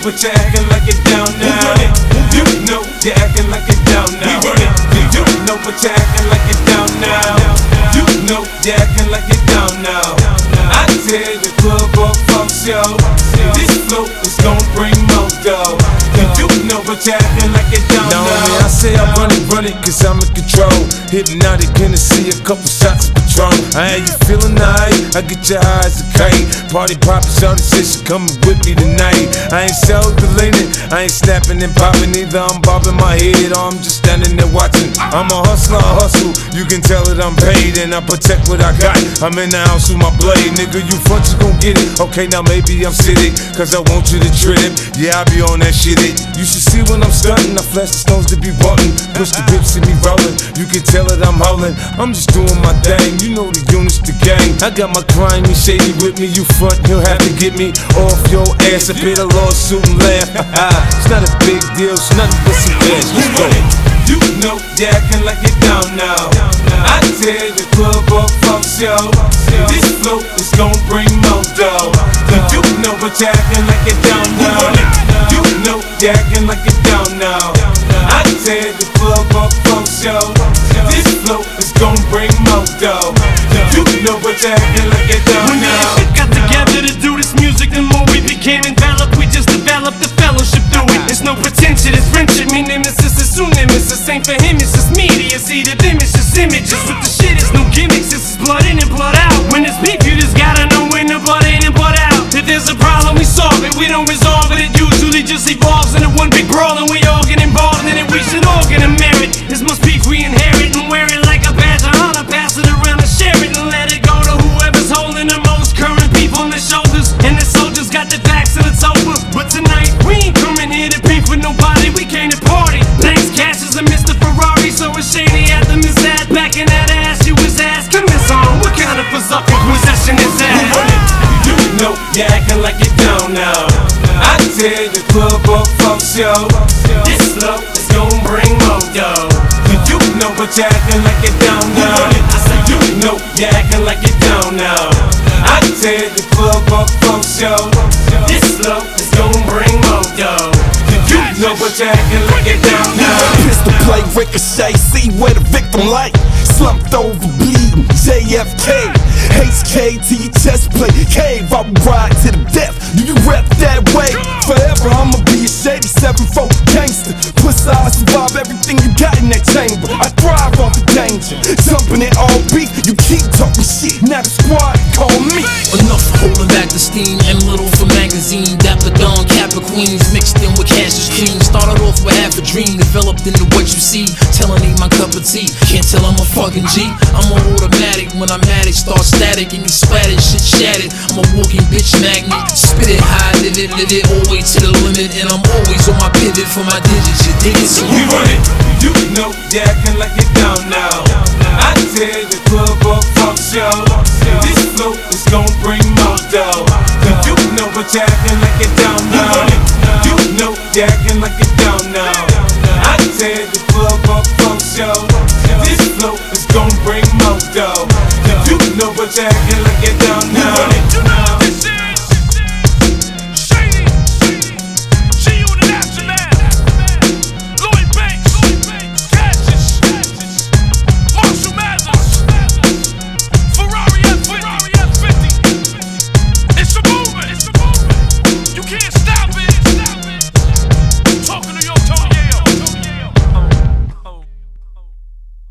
but you're acting like it down now. You know you're acting like it down now. You know but you're acting like it down now. You know you're acting like it down now. I tear the club up, fuck show. This flow is gon' bring more dough. You know but you're acting like it down now. I say I run it, cause I'm in control. Hypnotic Hennessy, a couple shots of Patron. I ain't you feeling nice, I get your eyes a kite. Party poppin', shawty said she coming with me tonight. I ain't self-deleting, I ain't snapping and popping either. I'm bobbing my head or I'm just standing there watching. I'm a hustler, I hustle, you can tell that I'm paid. And I protect what I got, I'm in the house with my blade. Nigga, you front, you gon' get it. Okay, now maybe I'm sitting, cause I want you to trip. Yeah, I be on that shit You should see when I'm stunting, I flash the stones to be button. Push the whips, see me rolling, you can tell that I'm howling. I'm just doing my thing, you know the units, the gang. I got my crime, me shady with me, you front, he'll have to get me off your ass. I paid a lawsuit and laugh, it's not a big deal, it's nothing but some cash, let's go. You know you're acting like it down now. I tear the club up, fuck show. This flow is gon' bring more dough. You know but you're acting like it down now. You know you're acting like it down now. I tear the club up, fuck show. This flow is gon' bring more dough. You know but you're acting like it down now. When we got together to do this music, the more we became enveloped. We just developed the fellowship through it. It's no pretension, it's friendship. Me nemesis is soon nemesis. Ain't for him, it's just media. See the them, it's just images. With the shit, it's no gimmicks. This is blood in and blood out. When it's beef, you just gotta know when the blood in and blood out. If there's a problem, we solve it. We don't resolve it. It usually just evolves into one big brawl, and we all get involved in it. We should all get a merit. This must be we inherit and wear it like a badge of honor. Pass it around and share it and let it go to whoever's holding the most current people on their shoulders. And the soldiers got their backs and it's over. But tonight we ain't coming here to beef with nobody. We came to party. Thanks, Cash is a Mr. Ferrari, so it's shady at the Miss Ad. Back in that ass, you was asking this on. What kind of berserk possession is that? You know you're acting like it down now. I tear the club up, fuck show. This flow is gon' bring more dough. You know but you're acting like it down now. I said you know you're acting like it down now. I tear the club up, fuck show. This flow is gon' bring more dough. You know but you're acting like it down now. Pistol play, ricochet, see where the victim like. Slumped over, bleeding, JFK. HK to your chest plate, cave, I will ride to the death. Do you rep that way? Forever I'ma be a shady 7-4 gangster. Plus I survive everything you got in that chamber. I thrive off the danger, jumping in all beef. You keep talking shit, now the squad call me. Enough holding back the steam, M little for magazine. Dapper Dawn, Kappa Queens, mixed in with Cassius Cream. Started off with half a dream, developed into what you see. Telling ain't my cup of tea, can't tell I'm a fucking G. I'm on automatic, when I'm at it, start static and you splattered, shit shattered. I'm a walking bitch magnet, spit it high, live it, all the way to the limit. And I'm always on my pivot for my digits, you dig it? So we run it, you know you're acting like it down now. I tear the club up, fuck show. This flow is gon' bring more dough. You know but you're acting like it down now. You know you're acting like it down now.